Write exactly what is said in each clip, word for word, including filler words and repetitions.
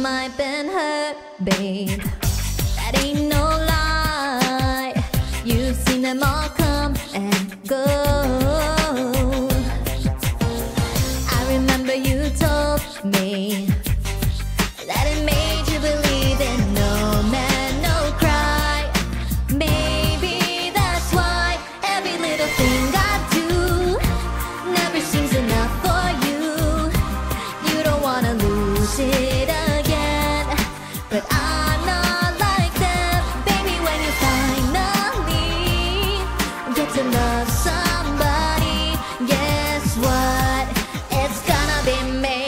might been hurt, babe. That ain't no lie. You've seen them all come and go. I remember you told me that it made you believe in no man, no cry. Maybe that's why every little thing I do never seems enough for you. You don't wanna lose it again, but I'm not like them. Baby, when you finally get to love somebody, guess what? It's gonna be me.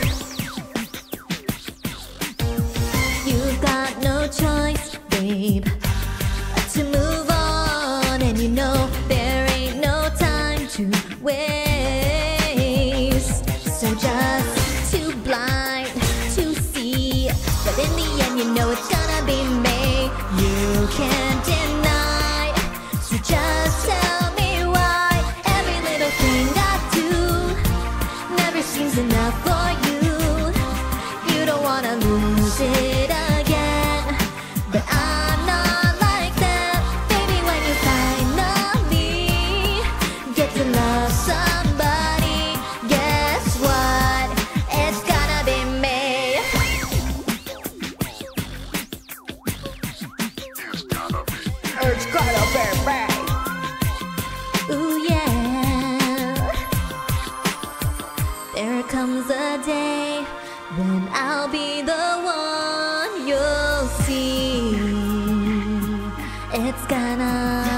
You've got no choice, babe, to move on, and you know there ain't no time to waste. So just too blind to see, but in the end you know it's gonna be me. You can't deny, so just tell me why every little thing I do never seems enough for you. You don't wanna lose it again, but I'm not like that. Baby, when you finally get to love somebody, guess what? It's gonna be me. It's gonna be me. Ooh yeah. There comes a day when I'll be the one you'll see. It's gonna,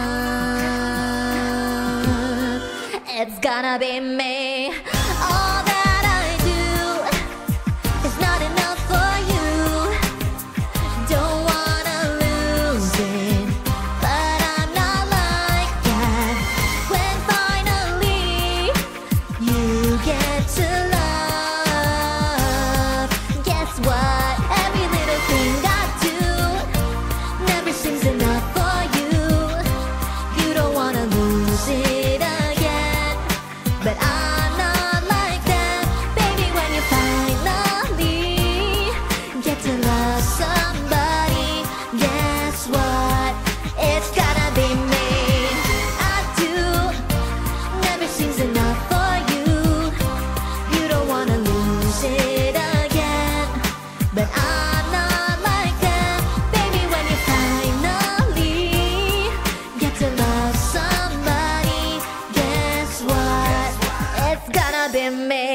it's gonna be me. All that I do is not enough for you. Don't wanna lose it, but I'm not like that. When finally you get to love, guess what? Every little thing I do never seems enough for you. You don't wanna lose it again, but I'm not like that. Baby, when you finally get to love somebody, guess what? It's gonna be me. I do never seems enough for you. You don't wanna lose it again, but I'm not like that. Baby, when you finally get to love somebody, guess what? It's gonna be me.